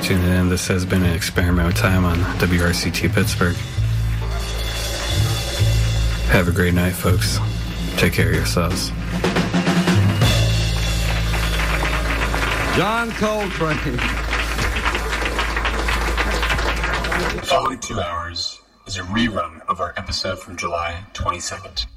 tuning in. This has been an experiment time on WRCT Pittsburgh. Have a great night, folks. Take care of yourselves. John Coltrane. The following 2 hours is a rerun of our episode from July 22nd.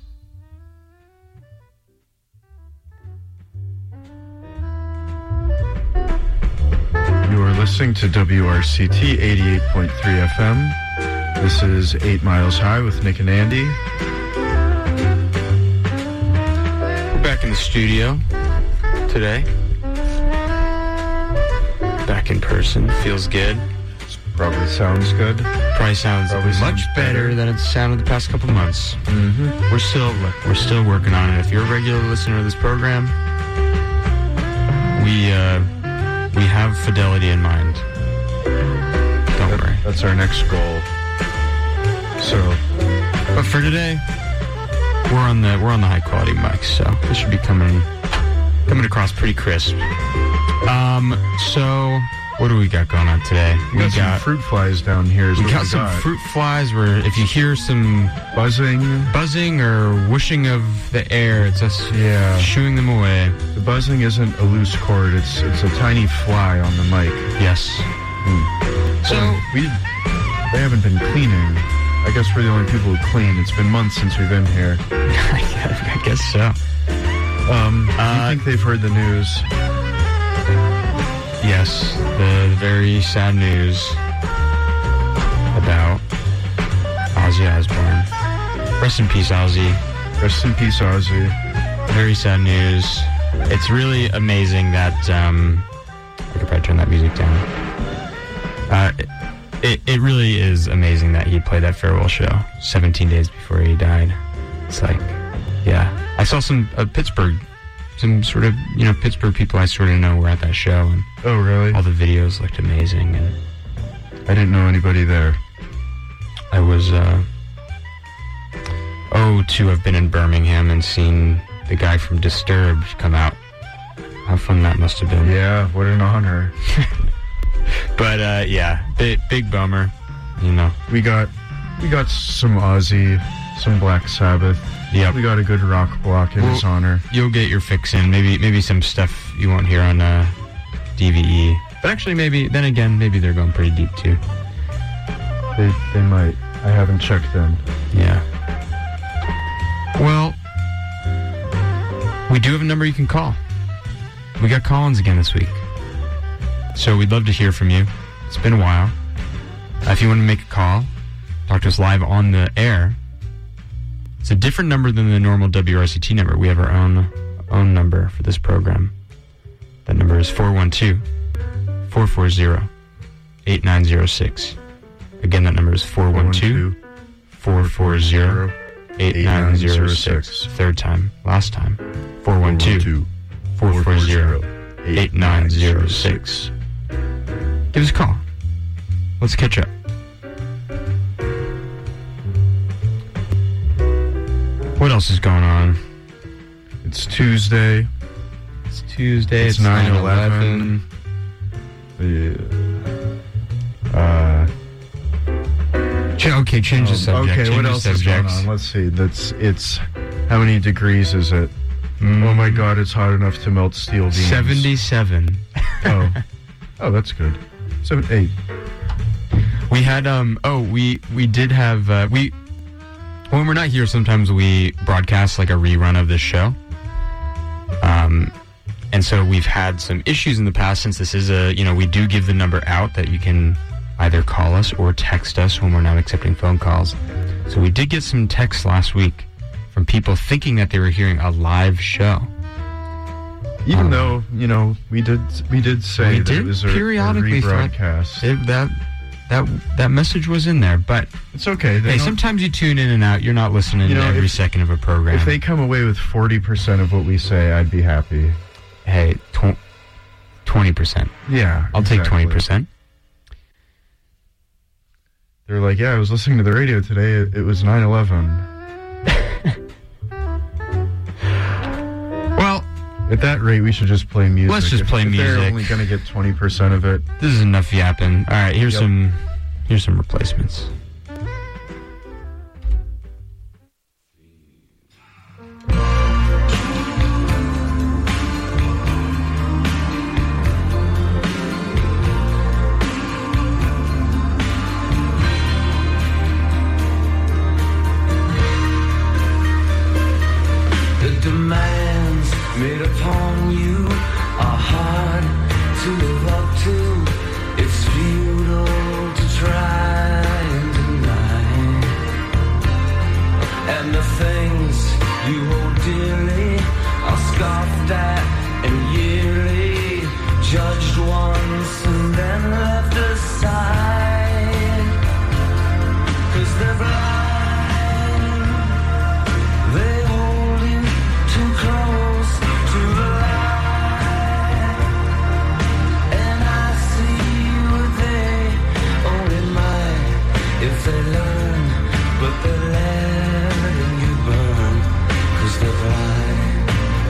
You are listening to WRCT 88.3 FM. This is 8 Miles High with Nick and Andy. We're back in the studio today. Back in person. Feels good. Probably sounds good. Probably sounds much better than it sounded the past couple months. Mm-hmm. We're still working on it. If you're a regular listener of this program, we have fidelity in mind. Don't worry. That's our next goal. But for today, we're on the high quality mics, so this should be coming across pretty crisp. So what do we got going on today? We got some fruit flies down here. We got some fruit flies where if you hear some buzzing or whooshing of the air, it's us shooing them away. The buzzing isn't a loose cord, it's a tiny fly on the mic. Yes. So they haven't been cleaning. I guess we're the only people who clean. It's been months since we've been here. I guess so. Do you think they've heard the news? Yes, the very sad news about Ozzy Osbourne. Rest in peace, Ozzy. Rest in peace, Ozzy. Very sad news. It's really amazing that I could probably turn that music down. It really is amazing that he played that farewell show 17 days before he died. It's like, yeah. I saw some Pittsburgh people I sort of know were at that show. And oh, really? All the videos looked amazing. And I didn't know anybody there. I was, to have been in Birmingham and seen the guy from Disturbed come out. How fun that must have been. Yeah, what an honor. But, big bummer, you know. We got some Ozzy, some Black Sabbath. Yep. We got a good rock block in his honor. You'll get your fix in. Maybe some stuff you won't hear on DVE. But actually, maybe they're going pretty deep, too. They might. I haven't checked in. Yeah. Well, we do have a number you can call. We got call-ins again this week. So we'd love to hear from you. It's been a while. If you want to make a call, talk to us live on the air. It's a different number than the normal WRCT number. We have our own number for this program. That number is 412-440-8906. Again, that number is 412-440-8906. Third time. Last time. 412-440-8906. Give us a call. Let's catch up. What else is going on? It's Tuesday. It's 9/11. Okay, change the subject. Okay, what else is going on? Let's see. It's how many degrees is it? Oh my God, it's hot enough to melt steel beams. 77. Oh, that's good. 8. We had we did have when we're not here, sometimes we broadcast like a rerun of this show. And so we've had some issues in the past since this is we do give the number out that you can either call us or text us when we're not accepting phone calls. So we did get some texts last week from people thinking that they were hearing a live show. Even though, we did say that it was a rebroadcast. That message was in there, but it's okay. Hey, sometimes you tune in and out. You're not listening to every second of a program. If they come away with 40% of what we say, I'd be happy. Hey, 20%. Yeah, I'll take 20%. They're like, yeah, I was listening to the radio today. It was 9/11. Well, At that rate, we should just play music. Let's just play if music. They're only going to get 20% of it. This is enough yapping. All right, here's some replacements. Demands made upon you are hard to live up to. It's futile to try and deny. And the things you hold dearly are scoffed at and yearly judged once and then left aside. 'Cause they're blind. They hold you too close to the light, and I see what they only might if they learn, but they're letting you burn, 'cause they're blind.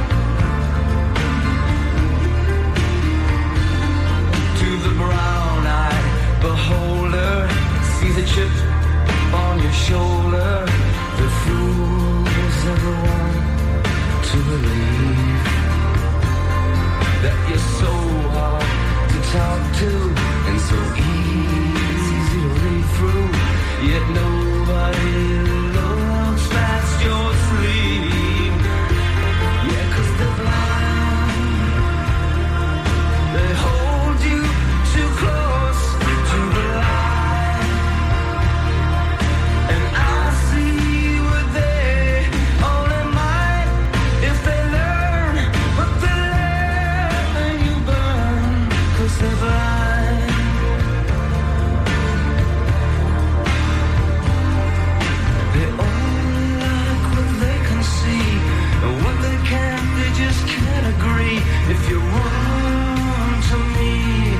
To the brown-eyed beholder, see the chip on your shoulder, the fools everyone to believe that you're so hard to talk to and so easy to read through, yet nobody looks past your sleeve. Yeah, 'cause they're blind. They hold you too close to the light, and I see what they only might if they learn, but they're letting you burn, 'cause they're blind. They only like what they can see, and what they can't, they just can't agree. If you run to me,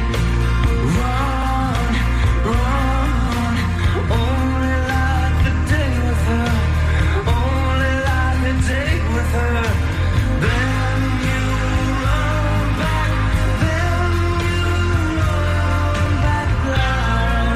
run, run, only like the day with her, only like the date with her. Then you run back, then you run back blind.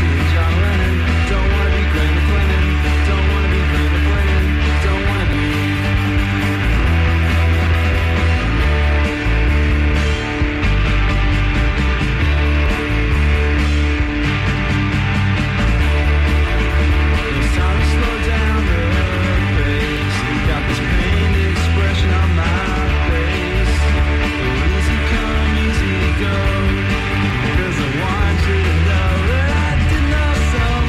John Lennon. Don't wanna be Glenn McLennan. Don't wanna be Glenn McLennan. Don't wanna be. It's time to slow down the pace. You've got this pained expression on my face. Easy come, easy go. 'Cause I want you to know that I did know so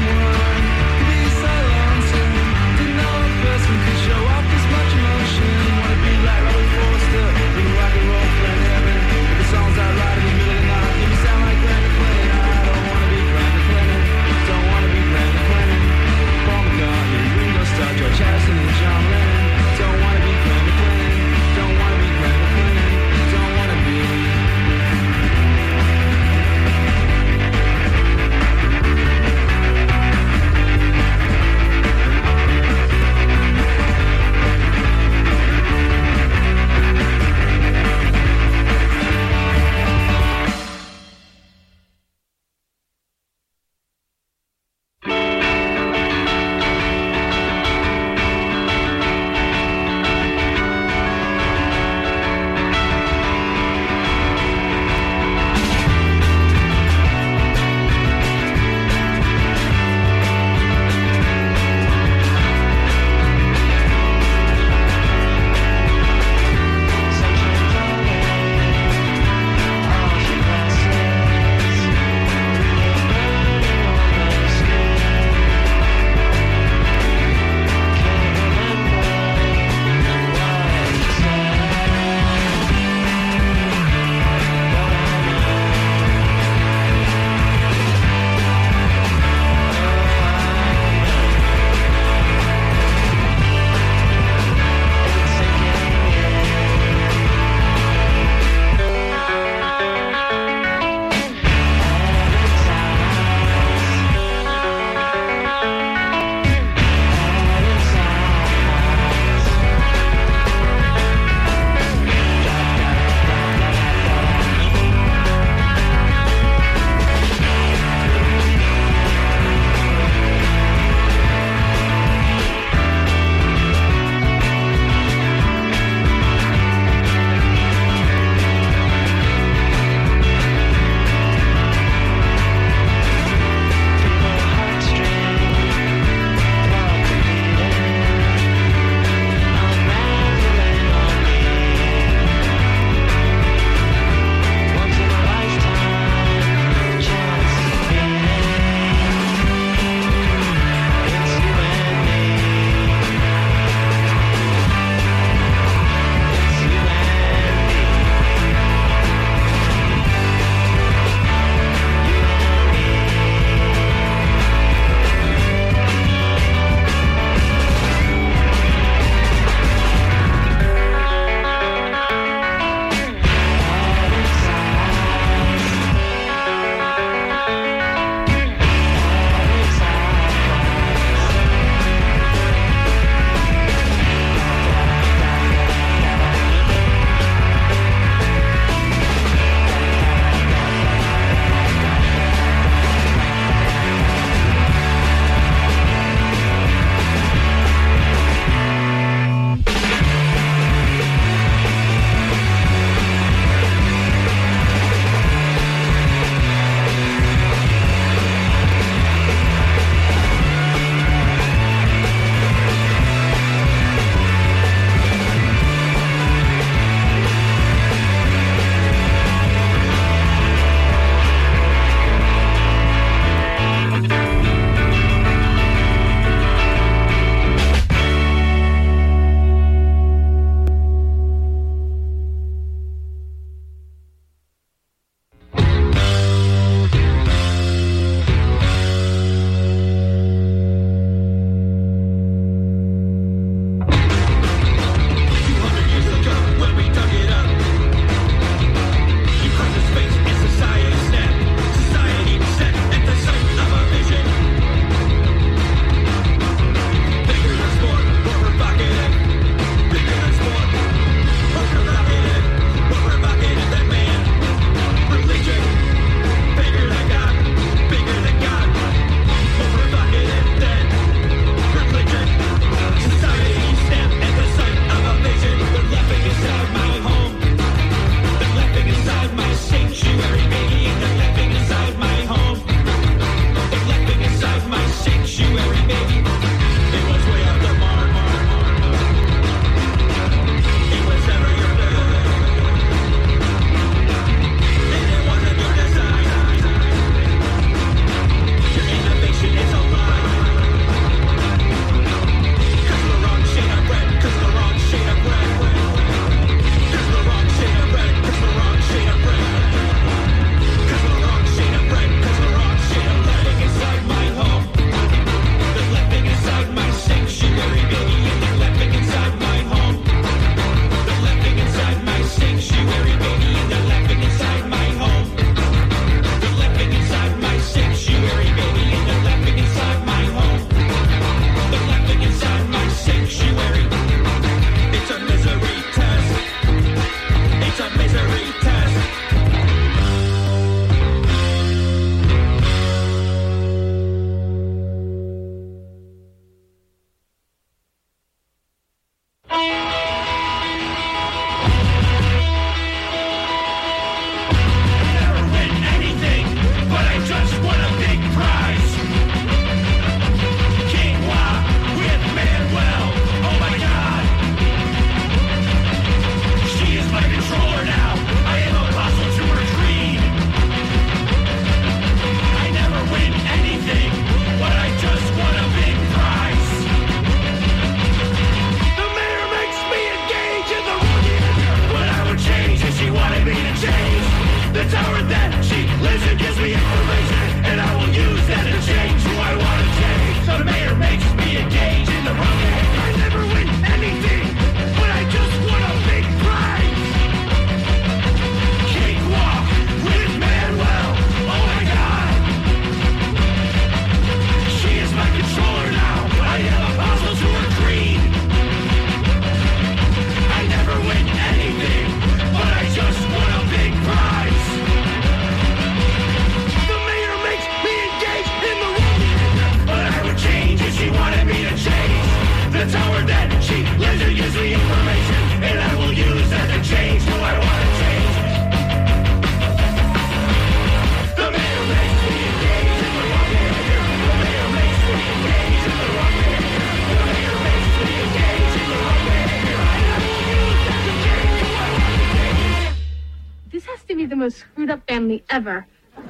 most screwed up family ever.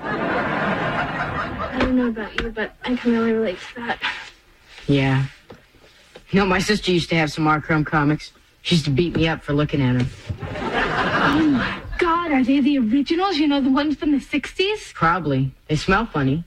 I don't know about you, but I can really relate to that. Yeah. You know, my sister used to have some Mark Crumb comics. She used to beat me up for looking at them. Oh my God, are they the originals? You know, the ones from the 60s? Probably. They smell funny.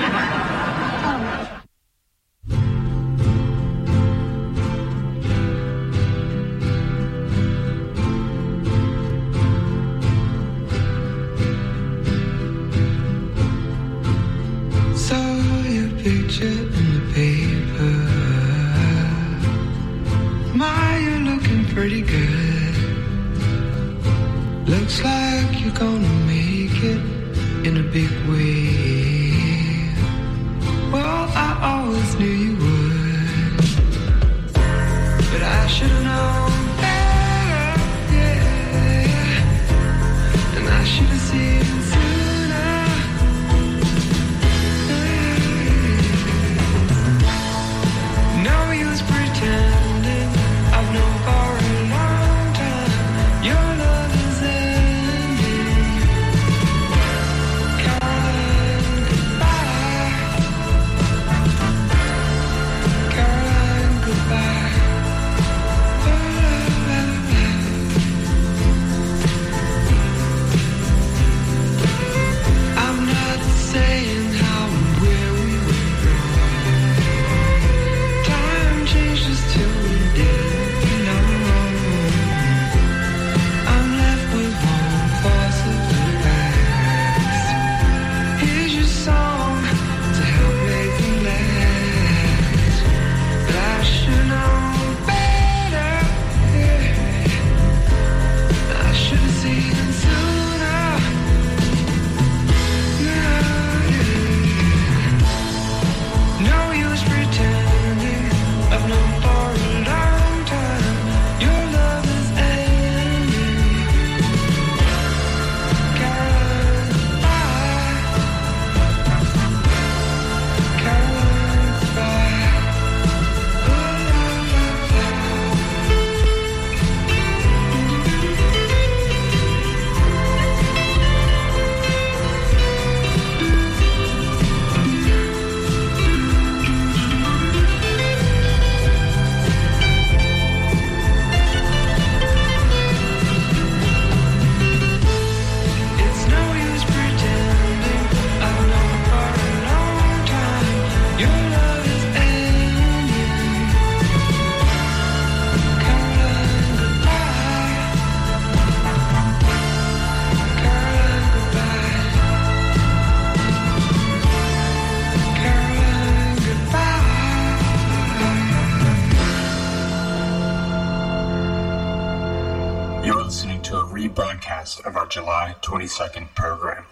Picture in the paper. My, you're looking pretty good. Looks like you're gonna make it in a big way. Well, I always knew you would, but I should've known better, yeah. And I should've seen sooner. No use pretending I've known for a long time. Your love is ending. Caroline, goodbye. Caroline, goodbye. I'm not saying how and where we went wrong. Time changes till we didn't know. I'm left with one thoughts of the past. Here's your song to help make them last. But I should know better, yeah. I should have seen sooner. No use pretending I've known for a long time. Your love is ending. Caroline, goodbye. Caroline, goodbye. It's no use pretending I've known for a long time. Your love is ending. Caroline, goodbye. Caroline, goodbye. Caroline, goodbye. You're listening to a rebroadcast of our July 22nd program.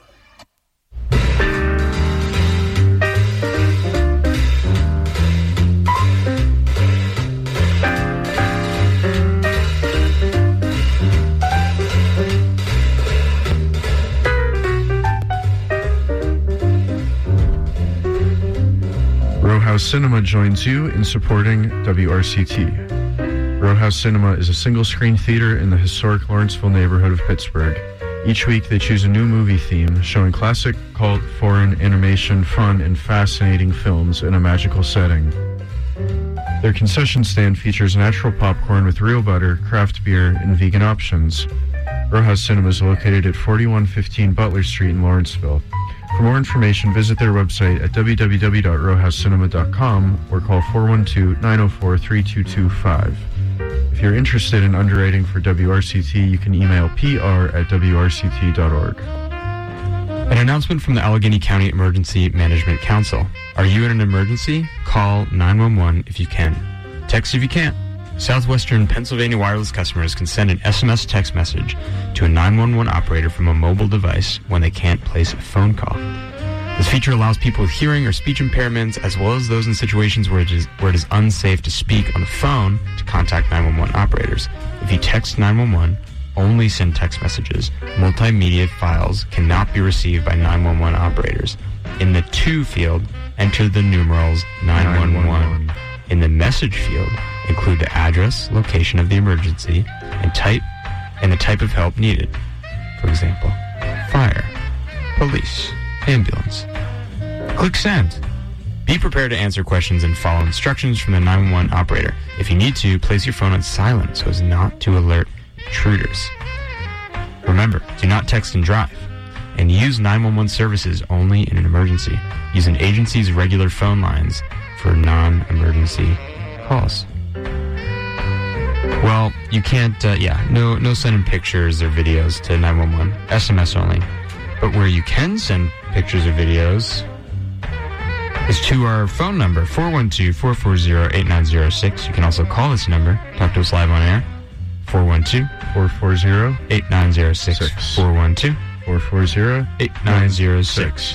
Row House Cinema joins you in supporting WRCT. Row House Cinema is a single-screen theater in the historic Lawrenceville neighborhood of Pittsburgh. Each week they choose a new movie theme, showing classic, cult, foreign, animation, fun, and fascinating films in a magical setting. Their concession stand features natural popcorn with real butter, craft beer, and vegan options. Row House Cinema is located at 4115 Butler Street in Lawrenceville. For more information, visit their website at www.rowhousecinema.com or call 412-904-3225. If you're interested in underwriting for WRCT, you can email pr@wrct.org. An announcement from the Allegheny County Emergency Management Council. Are you in an emergency? Call 911 if you can. Text if you can't. Southwestern Pennsylvania wireless customers can send an SMS text message to a 911 operator from a mobile device when they can't place a phone call. This feature allows people with hearing or speech impairments, as well as those in situations where it is unsafe to speak on the phone, to contact 911 operators. If you text 911, only send text messages. Multimedia files cannot be received by 911 operators. In the to field, enter the numerals 911. In the message field, include the address, location of the emergency, and the type of help needed. For example, fire, police, ambulance. Click send. Be prepared to answer questions and follow instructions from the 911 operator. If you need to, place your phone on silent so as not to alert intruders. Remember, do not text and drive. And use 911 services only in an emergency. Use an agency's regular phone lines for non-emergency calls. Well, you can't, no sending pictures or videos to 911. SMS only. But where you can send pictures or videos is to our phone number, 412-440-8906. You can also call this number. Talk to us live on air. 412-440-8906. 412-440-8906.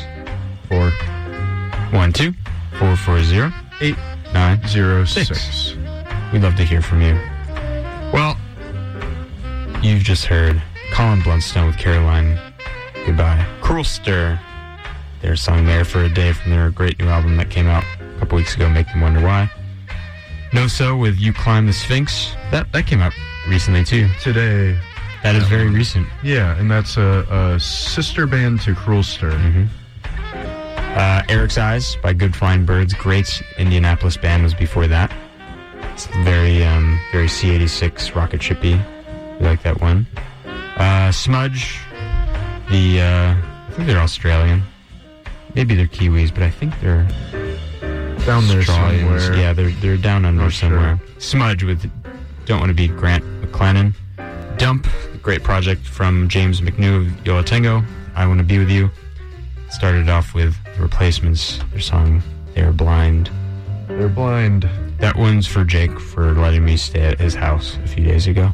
412-440-8906. We'd love to hear from you. Well, you've just heard Colin Blunstone with Caroline Goodbye. Cruel Stir, their song There for a Day from their great new album that came out a couple weeks ago, Make Them Wonder Why. No So with You Climb the Sphinx. That came out recently too. Today. That is very recent. Yeah, and that's a sister band to Cruel Stir. Mm-hmm. Eric's Eyes by Good Flying Birds. Great Indianapolis band was before that. It's very C86 rocket shippy. We like that one. Smudge. I think they're Australian. Maybe they're Kiwis, but I think they're down there Australians. somewhere. Yeah, they're down under somewhere. Sure. Smudge with Don't Want to Be Grant McLennan. Dump, a great project from James McNew of Yo La Tengo. I Want to Be With You. Started off with The Replacements, their song They're Blind. They're blind. That one's for Jake for letting me stay at his house a few days ago.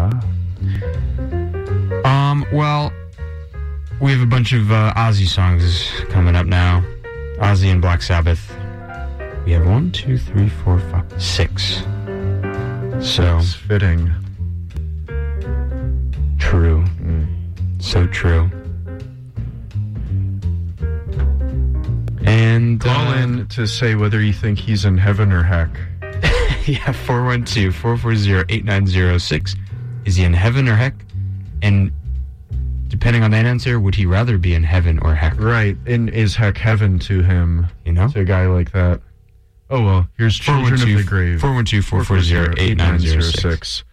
Well, we have a bunch of Ozzy songs coming up now. Ozzy and Black Sabbath. We have 1, 2, 3, 4, 5, 6. So it's fitting. True. So true. And call in to say whether you think he's in heaven or heck. Yeah, 412-440-8906. Is he in heaven or heck? And depending on that answer, would he rather be in heaven or heck? Right. And is heck heaven to him? You know? To a guy like that. Oh, well, here's Children of the Grave. 412-440-8906.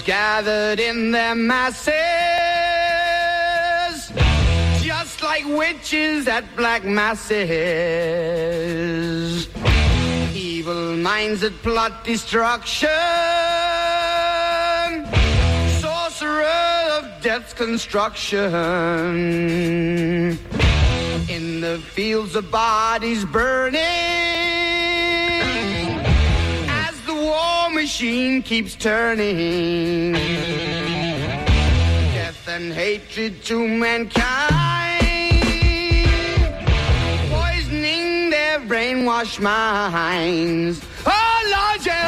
gathered in their masses, just like witches at black masses. Evil minds that plot destruction, sorcerer of death's construction. In the fields of bodies burning, as the war machine keeps turning. Death and hatred to mankind, poisoning their brainwashed minds. Oh Lord, yeah.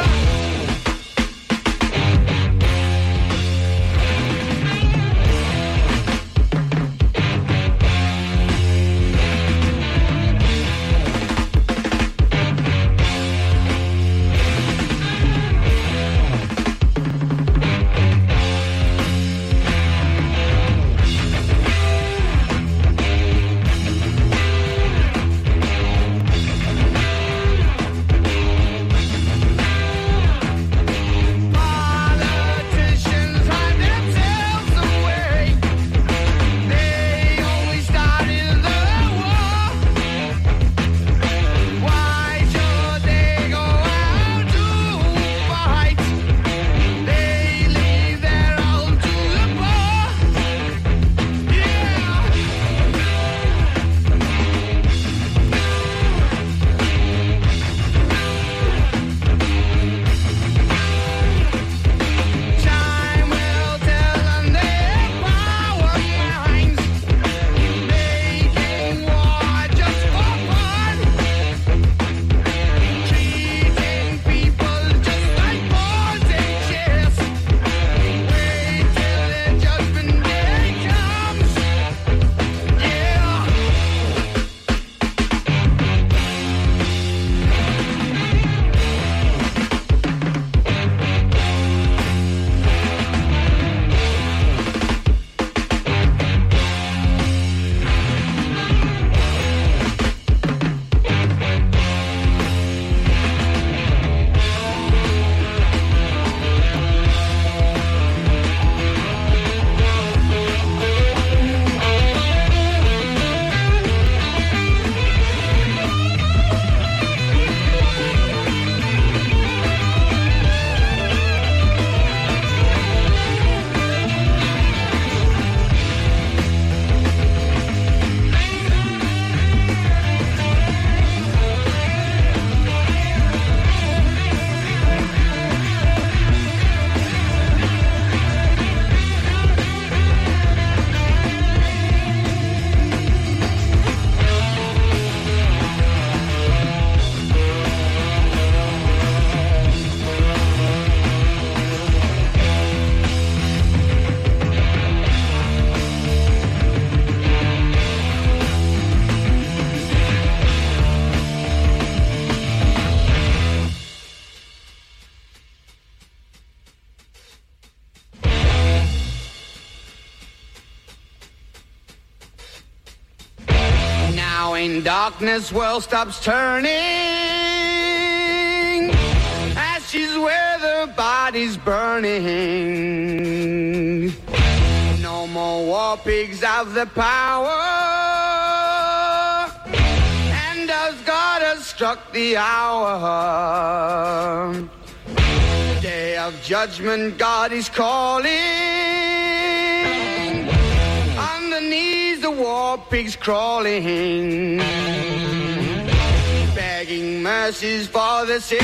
Darkness, world stops turning, ashes where the body's burning. No more war pigs have the power, and as God has struck the hour, day of judgment God is calling. On the knees the war pigs crawling, begging mercies for the sins.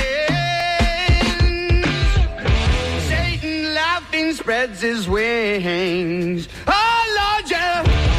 Satan laughing spreads his wings. Oh Lord, yeah.